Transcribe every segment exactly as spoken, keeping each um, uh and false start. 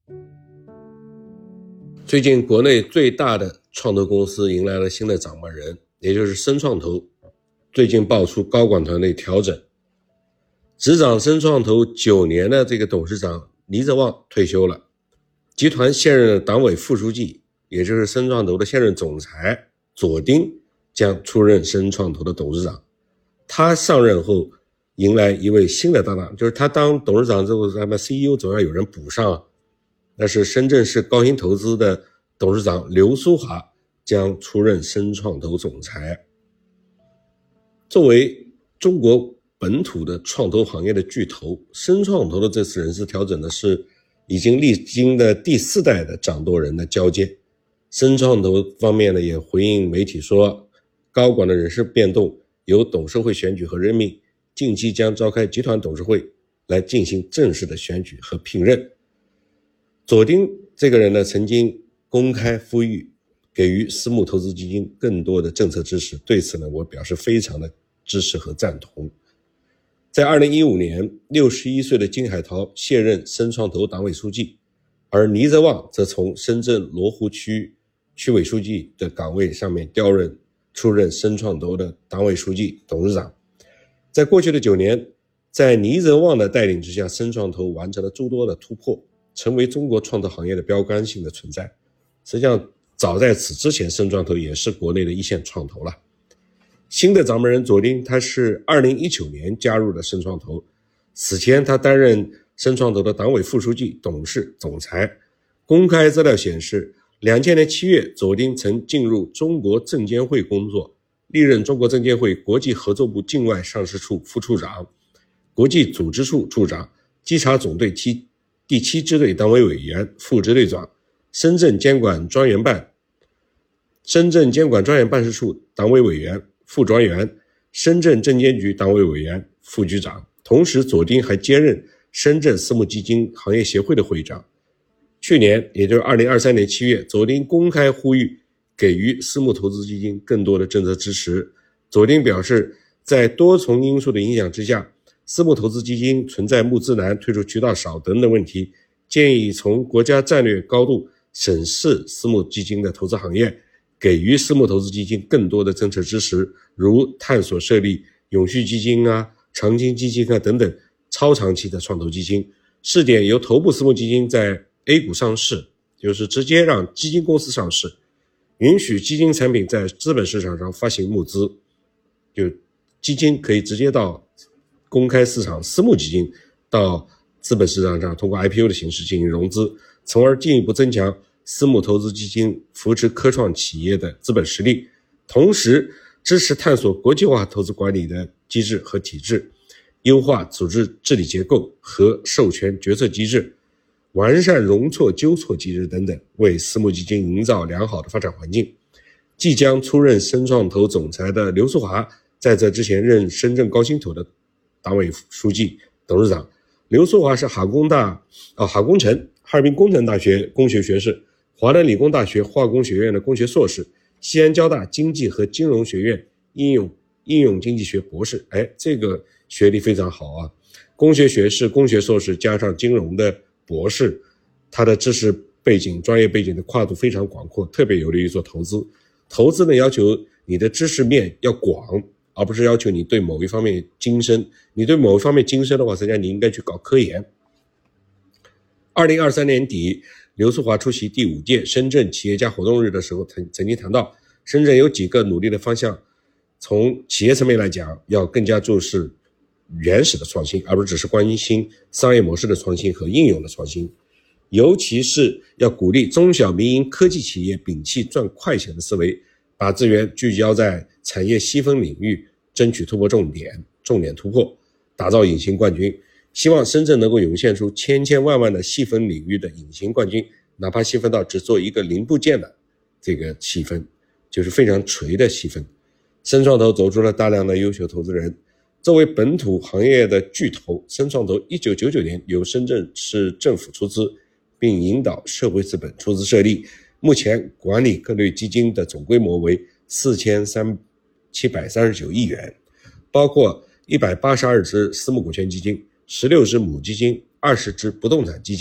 最近国内最大的创投公司迎来了新的掌门人，也就是深创投。最近爆出高管团队调整，执掌深创投九年的这个董事长倪泽旺退休了，集团现任的党委副书记，也就是深创投的现任总裁左丁将出任深创投的董事长。他上任后迎来一位新的搭档，就是他当董事长之后，咱们 C E O 总要有人补上啊。那是深圳市高新投资的董事长刘苏华将出任深创投总裁。作为中国本土的创投行业的巨头，深创投的这次人事调整呢，是已经历经的第四代的掌舵人的交接。深创投方面呢，也回应媒体说，高管的人事变动由董事会选举和任命，近期将召开集团董事会来进行正式的选举和聘任。左丁这个人呢，曾经公开呼吁给予私募投资基金更多的政策支持，对此呢，我表示非常的支持和赞同。在二零一五年，六十一岁的金海涛卸任深创投党委书记，而倪泽旺则从深圳罗湖区区委书记的岗位上面调任出任深创投的党委书记、董事长。在过去的九年，在倪泽旺的带领之下，深创投完成了诸多的突破，成为中国创投行业的标杆性的存在。实际上早在此之前，深创投也是国内的一线创投了。新的掌门人左丁，他是二零一九年加入了深创投，此前他担任深创投的党委副书记、董事、总裁。公开资料显示，两千年七月，左丁曾进入中国证监会工作，历任中国证监会国际合作部境外上市处副处长、国际组织处处长、稽查总队七第七支队党委委员、副支队长，深圳监管专员办、深圳监管专员办事处党委委员、副专员，深圳证监局党委委员、副局长。同时，左丁还兼任深圳私募基金行业协会的会长。去年，也就是二零二三年七月，左丁公开呼吁给予私募投资基金更多的政策支持。左丁表示，在多重因素的影响之下，私募投资基金存在募资难、退出渠道少等等问题，建议从国家战略高度审视私募基金的投资行业，给予私募投资基金更多的政策支持，如探索设立永续基金啊、长青基金啊等等超长期的创投基金，试点由头部私募基金在 A 股上市，就是直接让基金公司上市，允许基金产品在资本市场上发行募资，就基金可以直接到公开市场，私募基金到资本市场上通过 I P O 的形式进行融资，从而进一步增强私募投资基金扶持科创企业的资本实力，同时支持探索国际化投资管理的机制和体制，优化组织治理结构和授权决策机制，完善容错纠错机制等等，为私募基金营造良好的发展环境。即将出任深创投总裁的刘苏华，在这之前任深圳高新投的党委书记、董事长。刘苏华是哈工大、哦、哈工程、哈尔滨工程大学工学学士，华南理工大学化工学院的工学硕士，西安交大经济和金融学院应用应用经济学博士。哎，这个学历非常好啊，工学学士、工学硕士加上金融的博士，他的知识背景、专业背景的跨度非常广阔，特别有利于做投资。投资呢，要求你的知识面要广，而不是要求你对某一方面精深。你对某一方面精深的话，实际上你应该去搞科研。二零二三年底，刘苏华出席第五届深圳企业家活动日的时候，曾曾经谈到，深圳有几个努力的方向。从企业层面来讲，要更加重视原始的创新，而不是只是关心商业模式的创新和应用的创新。尤其是要鼓励中小民营科技企业摒弃赚快钱的思维，把资源聚焦在产业细分领域，争取突破重点，重点突破，打造隐形冠军。希望深圳能够涌现出千千万万的细分领域的隐形冠军，哪怕细分到只做一个零部件的这个细分，就是非常垂的细分。深创投走出了大量的优秀投资人。作为本土行业的巨头，深创投一九九九年由深圳市政府出资，并引导社会资本出资设立，目前管理各类基金的总规模为四千七百三十九亿元，包括一百八十二只私募股权基金、十六只母基金、二十只不动产基金，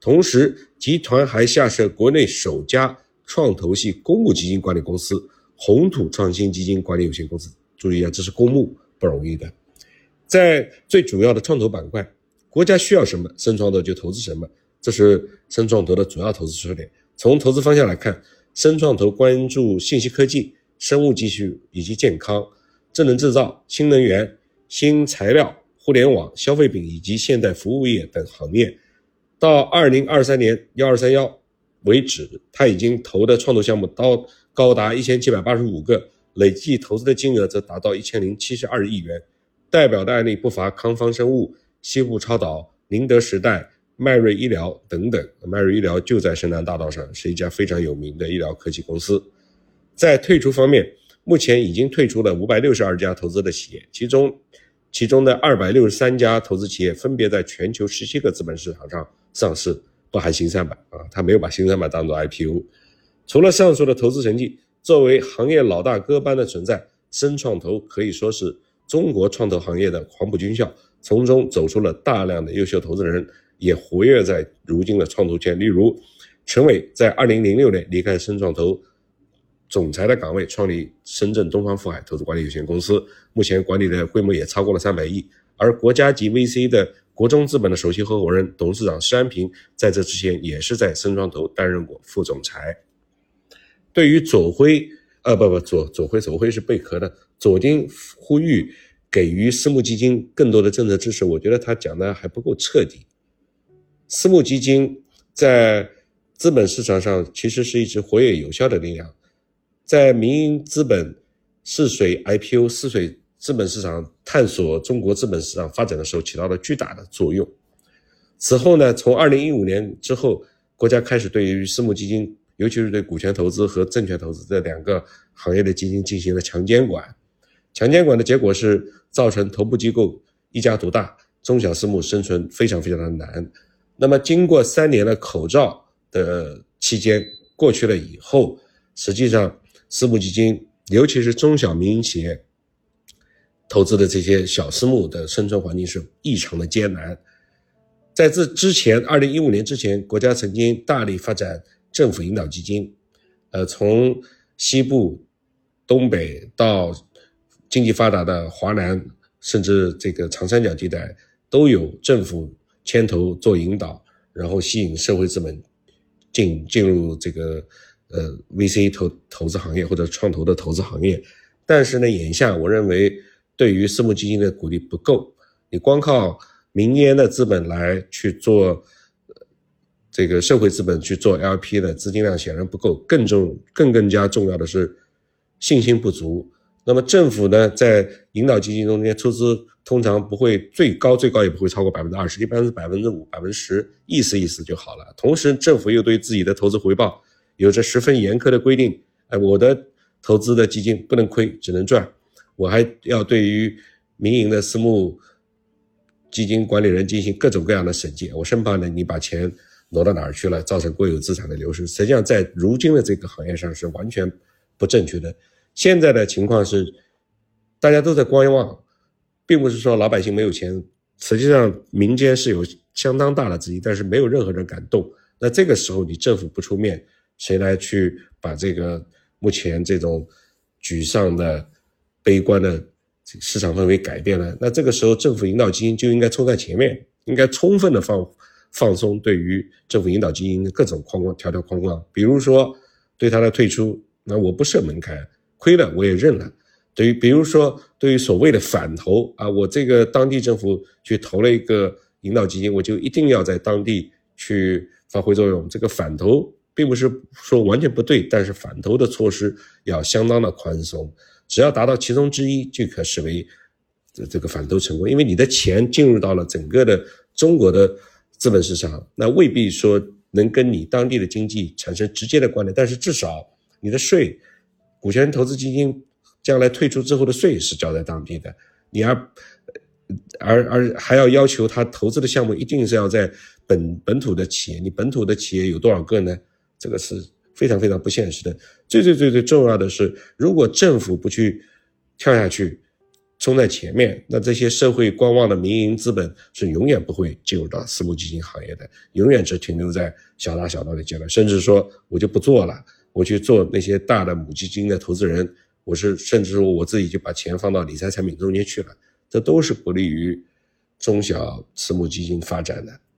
同时集团还下设国内首家创投系公募基金管理公司红土创新基金管理有限公司。注意一下，这是公募，不容易的。在最主要的创投板块，国家需要什么，深创投就投资什么，这是深创投的主要投资策略。从投资方向来看，深创投关注信息科技、生物技术以及健康、智能制造、新能源、新材料、互联网、消费品以及现代服务业等行业。到二零二三年一二三一为止，他已经投的创投项目到高达一千七百八十五个，累计投资的金额则达到一千零七十二亿元。代表的案例不乏康方生物、西部超导、宁德时代、迈瑞医疗等等。迈瑞医疗就在深南大道上，是一家非常有名的医疗科技公司。在退出方面，目前已经退出了五百六十二家投资的企业，其中其中的二百六十三家投资企业分别在全球十七个资本市场上上市，不含新三板啊，他没有把新三板当作 I P O。 除了上述的投资成绩，作为行业老大哥般的存在，深创投可以说是中国创投行业的黄埔军校，从中走出了大量的优秀投资人，也活跃在如今的创投圈。例如陈伟在二零零六年离开深创投总裁的岗位，创立深圳东方富海投资管理有限公司，目前管理的规模也超过了三百亿。而国家级 V C 的国中资本的首席合伙人、董事长施安平，在这之前也是在深创投担任过副总裁。对于左晖，呃不不左左晖左晖是贝壳的，左丁呼吁给予私募基金更多的政策支持，我觉得他讲的还不够彻底。私募基金在资本市场上其实是一支活跃有效的力量，在民营资本试水 I P O 试水资本市场探索中国资本市场发展的时候起到了巨大的作用。此后呢，从二零一五年之后，国家开始对于私募基金，尤其是对股权投资和证券投资这两个行业的基金进行了强监管。强监管的结果是造成头部机构一家独大，中小私募生存非常非常的难。那么经过三年的口罩的期间过去了以后，实际上私募基金尤其是中小民营企业投资的这些小私募的生存环境是异常的艰难。在这之前二零一五年之前，国家曾经大力发展政府引导基金，呃，从西部东北到经济发达的华南，甚至这个长三角地带，都有政府牵头做引导，然后吸引社会资本进进入这个呃 V C 投投资行业或者创投的投资行业。但是呢，眼下我认为对于私募基金的鼓励不够，你光靠民间的资本来去做这个社会资本去做 L P 的资金量显然不够，更重更更加重要的是信心不足。那么政府呢，在引导基金中间出资通常不会最高最高也不会超过 百分之二十， 一般是 百分之五、百分之十， 意思意思就好了。同时政府又对自己的投资回报有着十分严苛的规定，哎，我的投资的基金不能亏，只能赚。我还要对于民营的私募基金管理人进行各种各样的审计，我生怕呢你把钱挪到哪儿去了，造成国有资产的流失。实际上在如今的这个行业上是完全不正确的。现在的情况是大家都在观望，并不是说老百姓没有钱，实际上民间是有相当大的资金，但是没有任何人敢动。那这个时候你政府不出面，谁来去把这个目前这种沮丧的悲观的市场氛围改变了？那这个时候政府引导基金就应该冲在前面，应该充分的放放松对于政府引导基金的各种框框条条框框，比如说对它的退出，那我不设门槛，亏了我也认了。对于比如说对于所谓的反投啊，我这个当地政府去投了一个引导基金，我就一定要在当地去发挥作用。这个反投并不是说完全不对，但是反投的措施要相当的宽松，只要达到其中之一就可视为这个反投成功。因为你的钱进入到了整个的中国的资本市场，那未必说能跟你当地的经济产生直接的关联，但是至少你的税，股权投资基金将来退出之后的税是交在当地的，你而而而还要要求他投资的项目一定是要在本本土的企业，你本土的企业有多少个呢？这个是非常非常不现实的。最最最最重要的是，如果政府不去跳下去冲在前面，那这些社会观望的民营资本是永远不会进入到私募基金行业的，永远只停留在小打小闹的阶段，甚至说我就不做了，我去做那些大的母基金的投资人，我是甚至说我自己就把钱放到理财产品中间去了，这都是不利于中小私募基金发展的。